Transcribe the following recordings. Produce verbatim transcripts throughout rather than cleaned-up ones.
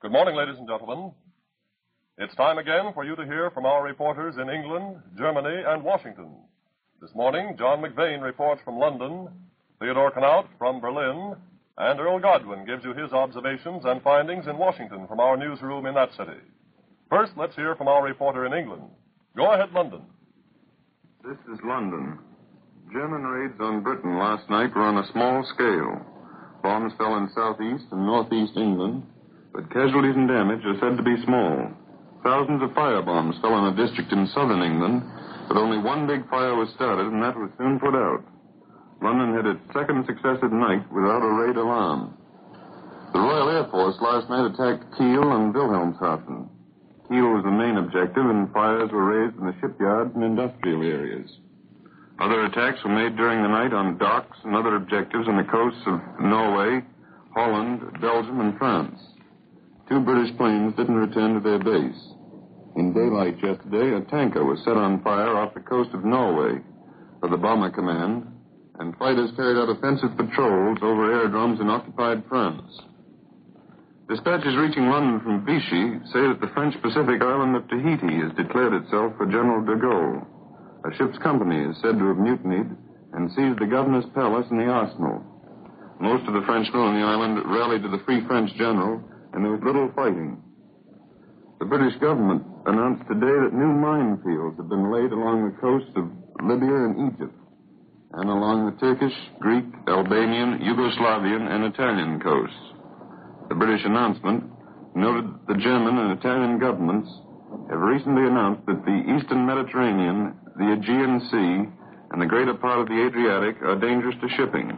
Good morning, ladies and gentlemen. It's time again for you to hear from our reporters in England, Germany, and Washington. This morning, John McVane reports from London, Theodore Knaut from Berlin, and Earl Godwin gives you his observations and findings in Washington from our newsroom in that city. First, let's hear from our reporter in England. Go ahead, London. This is London. German raids on Britain last night were on a small scale. Bombs fell in southeast and northeast England, but casualties and damage are said to be small. Thousands of firebombs fell on a district in southern England, but only one big fire was started, and that was soon put out. London had its second successive night without a raid alarm. The Royal Air Force last night attacked Kiel and Wilhelmshaven. Kiel was the main objective, and fires were raised in the shipyards and industrial areas. Other attacks were made during the night on docks and other objectives on the coasts of Norway, Holland, Belgium, and France. Two British planes didn't return to their base. In daylight yesterday, a tanker was set on fire off the coast of Norway for the Bomber Command, and fighters carried out offensive patrols over aerodromes in occupied France. Dispatches reaching London from Vichy say that the French Pacific island of Tahiti has declared itself for General de Gaulle. A ship's company is said to have mutinied and seized the governor's palace and the arsenal. Most of the Frenchmen on the island rallied to the Free French general, and there was little fighting. The British government announced today that new minefields have been laid along the coasts of Libya and Egypt, and along the Turkish, Greek, Albanian, Yugoslavian, and Italian coasts. The British announcement noted that the German and Italian governments have recently announced that the Eastern Mediterranean, the Aegean Sea, and the greater part of the Adriatic are dangerous to shipping.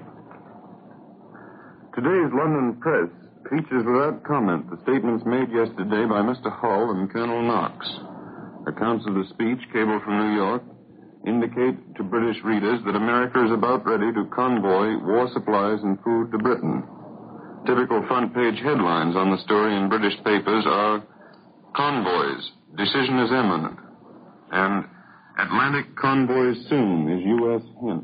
Today's London press features without comment the statements made yesterday by Mister Hull and Colonel Knox. Accounts of the speech, cabled from New York, indicate to British readers that America is about ready to convoy war supplies and food to Britain. Typical front-page headlines on the story in British papers are Convoys, Decision is Imminent, and Atlantic Convoys Soon is U S Hint.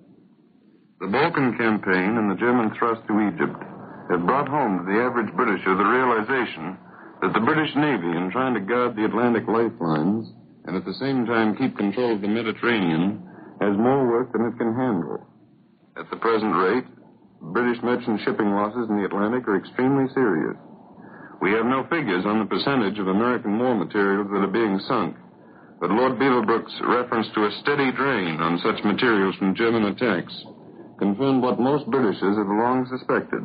The Balkan campaign and the German thrust to Egypt have brought home to the average Britisher the realization that the British Navy, in trying to guard the Atlantic lifelines and at the same time keep control of the Mediterranean, has more work than it can handle. At the present rate, British merchant shipping losses in the Atlantic are extremely serious. We have no figures on the percentage of American war materials that are being sunk, but Lord Beaverbrook's reference to a steady drain on such materials from German attacks confirmed what most Britishers have long suspected.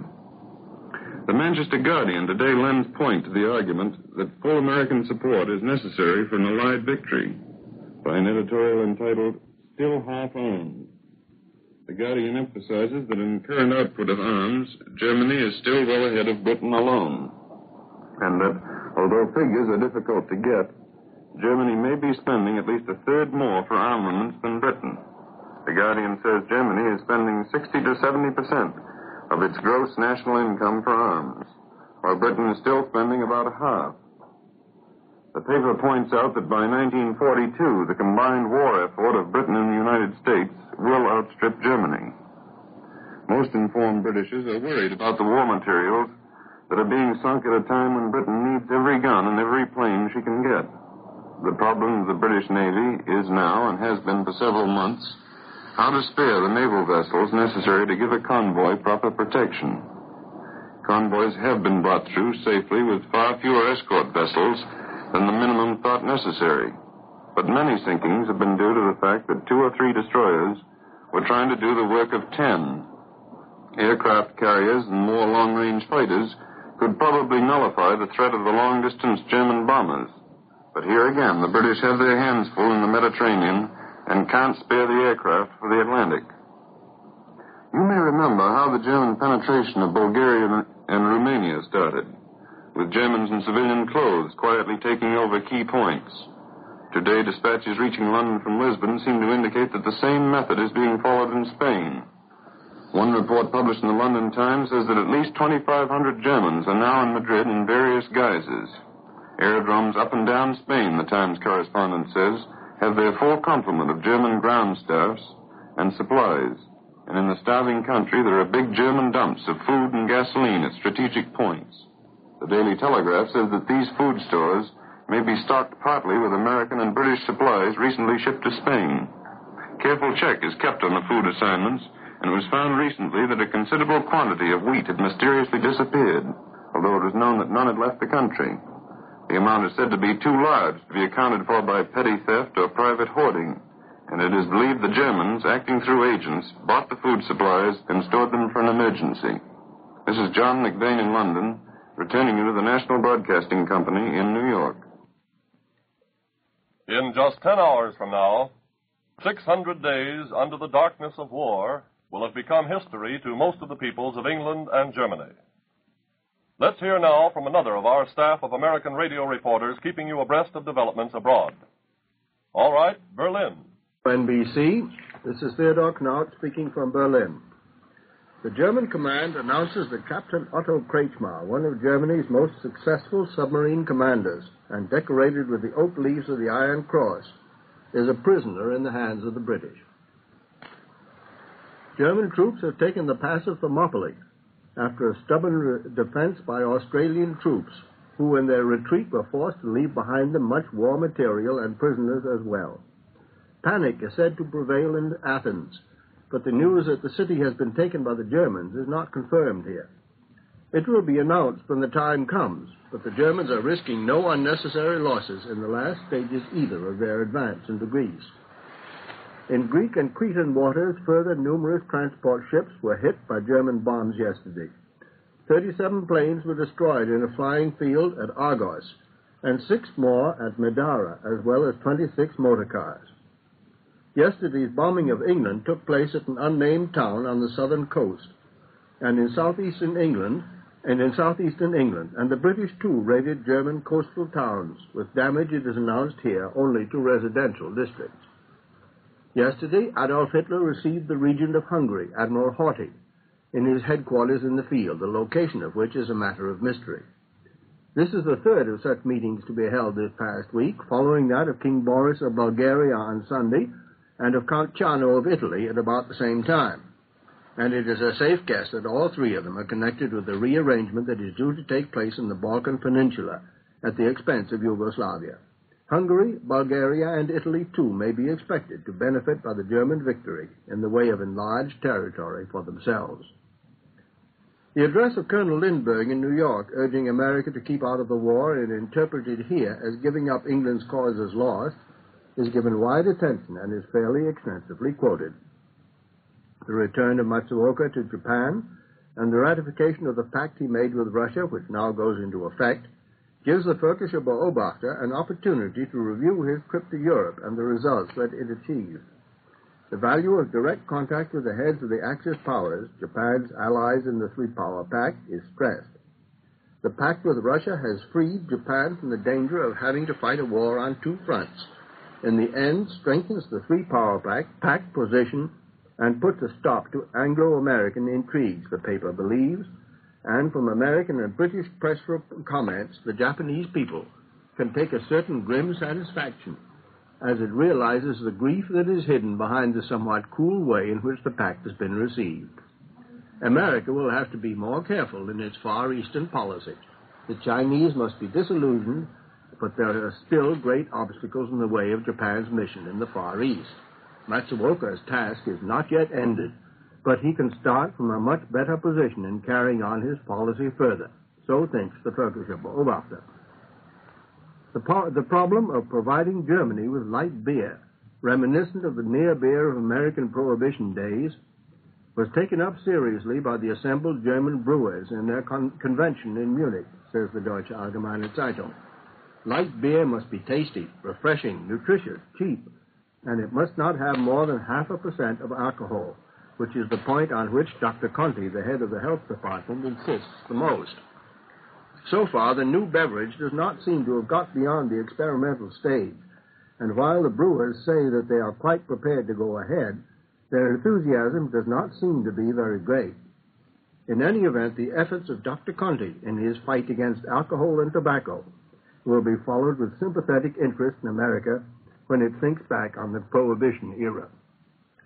The Manchester Guardian today lends point to the argument that full American support is necessary for an Allied victory by an editorial entitled, Still Half Armed. The Guardian emphasizes that in current output of arms, Germany is still well ahead of Britain alone, and that, although figures are difficult to get, Germany may be spending at least a third more for armaments than Britain. The Guardian says Germany is spending sixty to seventy percent of its gross national income for arms, while Britain is still spending about a half. The paper points out that by nineteen forty-two, the combined war effort of Britain and the United States will outstrip Germany. Most informed Britishers are worried about the war materials that are being sunk at a time when Britain needs every gun and every plane she can get. The problem of the British Navy is now, and has been for several months, how to spare the naval vessels necessary to give a convoy proper protection. Convoys have been brought through safely with far fewer escort vessels than the minimum thought necessary. But many sinkings have been due to the fact that two or three destroyers were trying to do the work of ten. Aircraft carriers and more long-range fighters could probably nullify the threat of the long-distance German bombers. But here again, the British have their hands full in the Mediterranean and can't spare the aircraft for the Atlantic. You may remember how the German penetration of Bulgaria and Romania started, with Germans in civilian clothes quietly taking over key points. Today, dispatches reaching London from Lisbon seem to indicate that the same method is being followed in Spain. One report published in the London Times says that at least twenty-five hundred Germans are now in Madrid in various guises. Aerodromes up and down Spain, the Times correspondent says, have their full complement of German ground staffs and supplies. And in the starving country, there are big German dumps of food and gasoline at strategic points. The Daily Telegraph says that these food stores may be stocked partly with American and British supplies recently shipped to Spain. Careful check is kept on the food assignments, and it was found recently that a considerable quantity of wheat had mysteriously disappeared, although it was known that none had left the country. The amount is said to be too large to be accounted for by petty theft or private hoarding, and it is believed the Germans, acting through agents, bought the food supplies and stored them for an emergency. This is John McVean in London, returning you to the National Broadcasting Company in New York. In just ten hours from now, six hundred days under the darkness of war will have become history to most of the peoples of England and Germany. Let's hear now from another of our staff of American radio reporters keeping you abreast of developments abroad. All right, Berlin. N B C, this is Theodore Knaut speaking from Berlin. The German command announces that Captain Otto Kretschmar, one of Germany's most successful submarine commanders and decorated with the oak leaves of the Iron Cross, is a prisoner in the hands of the British. German troops have taken the pass of Thermopylae after a stubborn re- defense by Australian troops, who in their retreat were forced to leave behind them much war material and prisoners as well. Panic is said to prevail in Athens, but the news that the city has been taken by the Germans is not confirmed here. It will be announced when the time comes, but the Germans are risking no unnecessary losses in the last stages either of their advance into Greece. In Greek and Cretan waters, further numerous transport ships were hit by German bombs yesterday. thirty-seven planes were destroyed in a flying field at Argos, and six more at Medara, as well as twenty-six motor cars. Yesterday's bombing of England took place at an unnamed town on the southern coast, and in southeastern England, and in southeastern England, and the British too raided German coastal towns, with damage, it is announced here, only to residential districts. Yesterday, Adolf Hitler received the regent of Hungary, Admiral Horthy, in his headquarters in the field, the location of which is a matter of mystery. This is the third of such meetings to be held this past week, following that of King Boris of Bulgaria on Sunday, and of Count Ciano of Italy at about the same time. And it is a safe guess that all three of them are connected with the rearrangement that is due to take place in the Balkan Peninsula at the expense of Yugoslavia. Hungary, Bulgaria, and Italy, too, may be expected to benefit by the German victory in the way of enlarged territory for themselves. The address of Colonel Lindbergh in New York, urging America to keep out of the war and interpreted here as giving up England's cause as lost, is given wide attention and is fairly extensively quoted. The return of Matsuoka to Japan and the ratification of the pact he made with Russia, which now goes into effect, gives the Völkischer Beobachter an opportunity to review his trip to Europe and the results that it achieved. The value of direct contact with the heads of the Axis powers, Japan's allies in the Three-Power Pact, is stressed. The pact with Russia has freed Japan from the danger of having to fight a war on two fronts. In the end, strengthens the Three-Power Pact, pact position and puts a stop to Anglo-American intrigues, the paper believes, and from American and British press comments, the Japanese people can take a certain grim satisfaction as it realizes the grief that is hidden behind the somewhat cool way in which the pact has been received. America will have to be more careful in its Far Eastern policy. The Chinese must be disillusioned, but there are still great obstacles in the way of Japan's mission in the Far East. Matsuoka's task is not yet ended, but he can start from a much better position in carrying on his policy further. So thinks the Völkischer Beobachter. The, po- the problem of providing Germany with light beer, reminiscent of the near beer of American Prohibition days, was taken up seriously by the assembled German brewers in their con- convention in Munich, says the Deutsche Allgemeine Zeitung. Light beer must be tasty, refreshing, nutritious, cheap, and it must not have more than half a percent of alcohol, which is the point on which Doctor Conti, the head of the health department, insists the most. So far, the new beverage does not seem to have got beyond the experimental stage, and while the brewers say that they are quite prepared to go ahead, their enthusiasm does not seem to be very great. In any event, the efforts of Doctor Conti in his fight against alcohol and tobacco will be followed with sympathetic interest in America when it thinks back on the Prohibition era.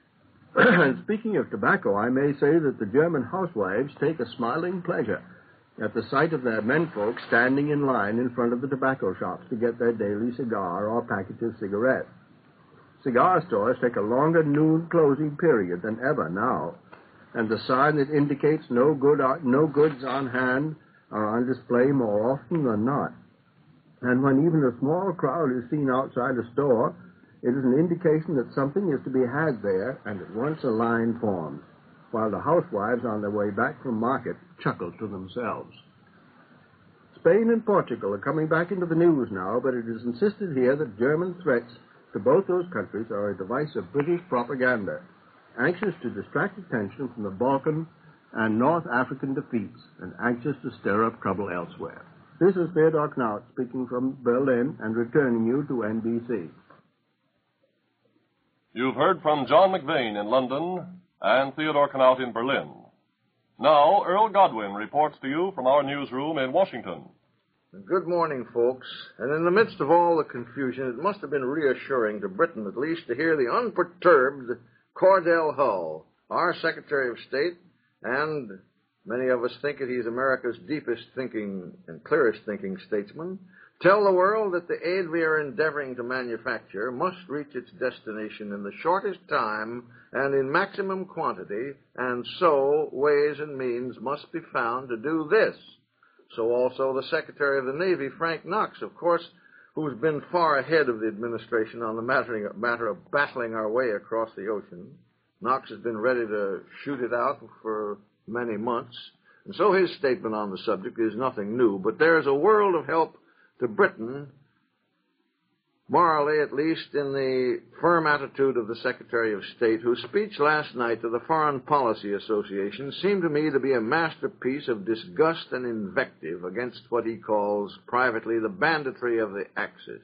And speaking of tobacco, I may say that the German housewives take a smiling pleasure at the sight of their menfolk standing in line in front of the tobacco shops to get their daily cigar or package of cigarettes. Cigar stores take a longer noon closing period than ever now, and the sign that indicates no good no goods on hand are on display more often than not. And when even a small crowd is seen outside a store, it is an indication that something is to be had there, and at once a line forms, while the housewives on their way back from market chuckle to themselves. Spain and Portugal are coming back into the news now, but it is insisted here that German threats to both those countries are a device of British propaganda, anxious to distract attention from the Balkan and North African defeats and anxious to stir up trouble elsewhere. This is Theodore Knaut speaking from Berlin and returning you to N B C. You've heard from John McVane in London and Theodore Knaut in Berlin. Now, Earl Godwin reports to you from our newsroom in Washington. Good morning, folks. And in the midst of all the confusion, it must have been reassuring to Britain, at least, to hear the unperturbed Cordell Hull, our Secretary of State, and many of us think that he's America's deepest thinking and clearest thinking statesman, tell the world that the aid we are endeavoring to manufacture must reach its destination in the shortest time and in maximum quantity, and so ways and means must be found to do this. So also the Secretary of the Navy, Frank Knox, of course, who's been far ahead of the administration on the matter, matter of battling our way across the ocean. Knox has been ready to shoot it out for many months, and so his statement on the subject is nothing new, but there's a world of help to Britain, morally at least, in the firm attitude of the Secretary of State, whose speech last night to the Foreign Policy Association seemed to me to be a masterpiece of disgust and invective against what he calls privately the banditry of the Axis.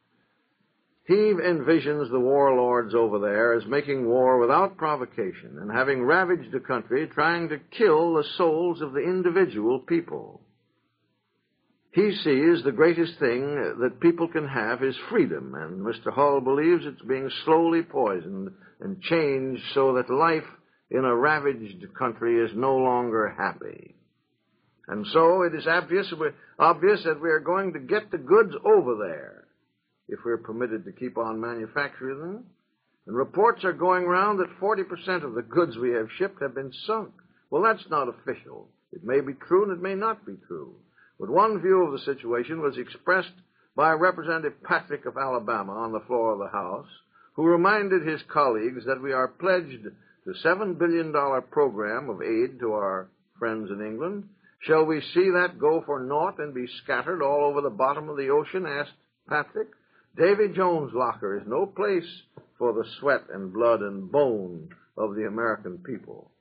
He envisions the warlords over there as making war without provocation and having ravaged the country, trying to kill the souls of the individual people. He sees the greatest thing that people can have is freedom, and Mister Hull believes it's being slowly poisoned and changed so that life in a ravaged country is no longer happy. And so it is obvious, obvious that we are going to get the goods over there if we're permitted to keep on manufacturing them. And reports are going round that forty percent of the goods we have shipped have been sunk. Well, that's not official. It may be true and it may not be true. But one view of the situation was expressed by Representative Patrick of Alabama on the floor of the House, who reminded his colleagues that we are pledged to a seven billion dollars program of aid to our friends in England. Shall we see that go for naught and be scattered all over the bottom of the ocean, asked Patrick. Davy Jones' locker is no place for the sweat and blood and bone of the American people.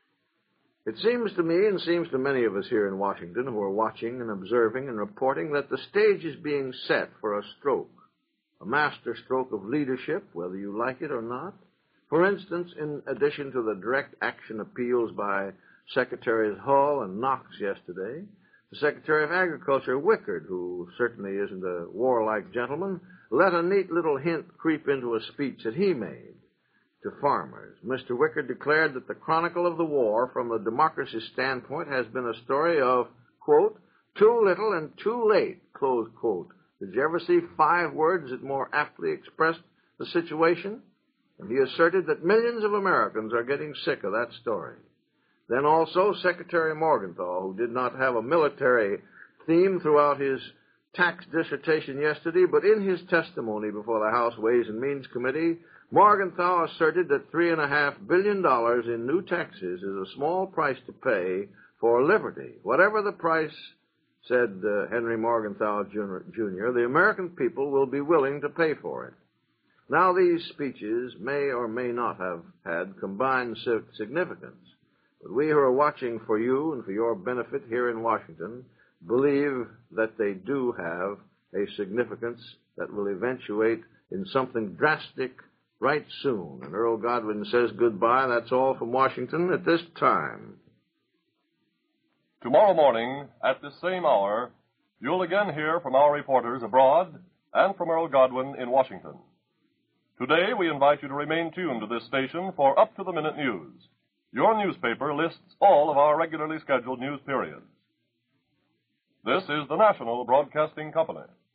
It seems to me, and seems to many of us here in Washington who are watching and observing and reporting, that the stage is being set for a stroke, a master stroke of leadership, whether you like it or not. For instance, in addition to the direct action appeals by Secretaries Hull and Knox yesterday, the Secretary of Agriculture, Wickard, who certainly isn't a warlike gentleman, let a neat little hint creep into a speech that he made to farmers. Mister Wickard declared that the chronicle of the war from a democracy standpoint has been a story of, quote, too little and too late, close quote. Did you ever see five words that more aptly expressed the situation? And he asserted that millions of Americans are getting sick of that story. Then also Secretary Morgenthau, who did not have a military theme throughout his tax dissertation yesterday, but in his testimony before the House Ways and Means Committee, Morgenthau asserted that three and a half billion dollars in new taxes is a small price to pay for liberty. Whatever the price, said uh, Henry Morgenthau Junior, the American people will be willing to pay for it. Now, these speeches may or may not have had combined significance, but we who are watching for you and for your benefit here in Washington believe that they do have a significance that will eventuate in something drastic right soon. And Earl Godwin says goodbye. That's all from Washington at this time. Tomorrow morning, at this same hour, you'll again hear from our reporters abroad and from Earl Godwin in Washington. Today, we invite you to remain tuned to this station for up-to-the-minute news. Your newspaper lists all of our regularly scheduled news periods. This is the National Broadcasting Company.